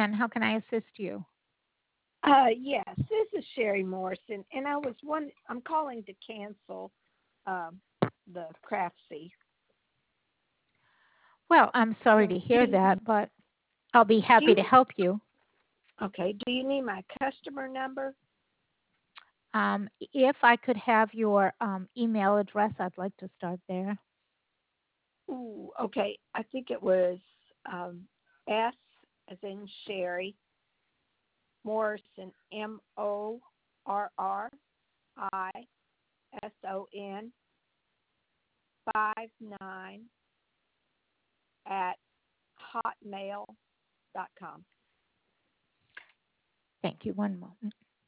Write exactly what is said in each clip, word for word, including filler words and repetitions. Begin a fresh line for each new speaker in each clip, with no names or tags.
again. How can I assist you?
Uh, yes, this is Sherry Morrison, and I was one. I'm calling to cancel um, the Craftsy.
Well, I'm sorry
So,
to
do
hear
you,
that, but I'll be
do
happy
you,
to help you.
okay? Do you need my customer number?
Um, if I could have your um, email address, I'd like to start there.
Ooh, okay. I think it was um, S as in Sherry Morrison, M O R R I S O N five nine at hotmail dot com.
Thank you. One moment.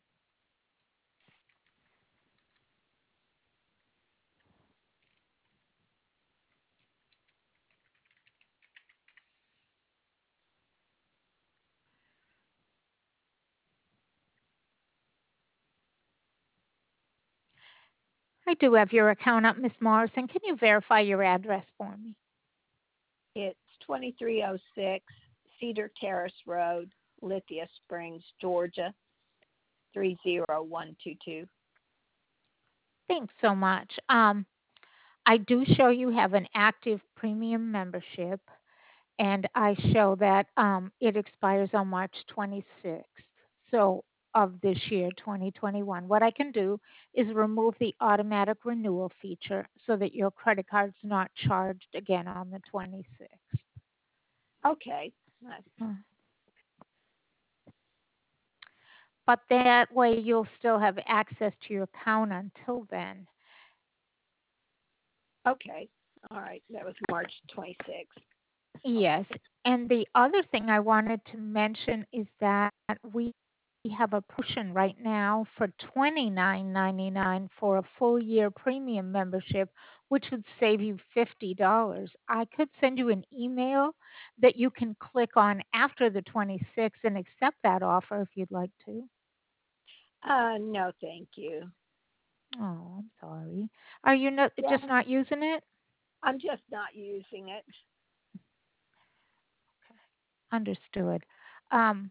I do have your account up, Miss Morrison. Can you verify your address for me?
It's twenty-three oh six Cedar Terrace Road, Lithia Springs, Georgia, three zero one two two.
Thanks so much. Um, I do show you have an active premium membership, and I show that um, it expires on March twenty-sixth. So of this year, twenty twenty-one. What I can do is remove the automatic renewal feature so that your credit card's not charged again on the twenty-sixth.
Okay. Nice.
Hmm. But that way you'll still have access to your account until then.
Okay. All right. That was March twenty-sixth.
Yes.
Okay.
And the other thing I wanted to mention is that we have a promotion right now for twenty-nine ninety-nine for a full year premium membership, which would save you fifty dollars. I could send you an email that you can click on after the twenty-sixth and accept that offer if you'd like to.
Uh, no, thank you.
Oh, I'm sorry. Are you not,
Yeah,
just not using it?
I'm just not using it.
Understood. Um,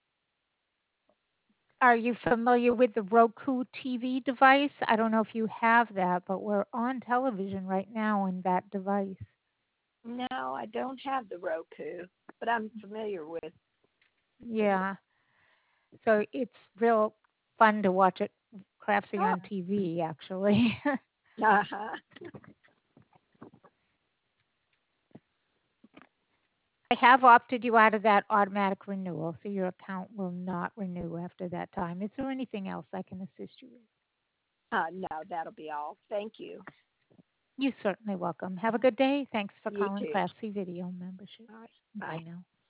Are you familiar with the Roku T V device? I don't know if you have that, but we're on television right now in that device.
No, I don't have the Roku, but I'm familiar with with it.
Yeah. So it's real fun to watch it craftsy
Oh,
on T V, actually.
uh-huh.
I have opted you out of that automatic renewal, so your account will not renew after that time. Is there anything else I can assist you with?
Uh, no, that'll be all. Thank you.
You're certainly welcome. Have a good day. Thanks for
You
calling
too.
Craftsy Video Membership.
All right.
Bye
Bye.
now.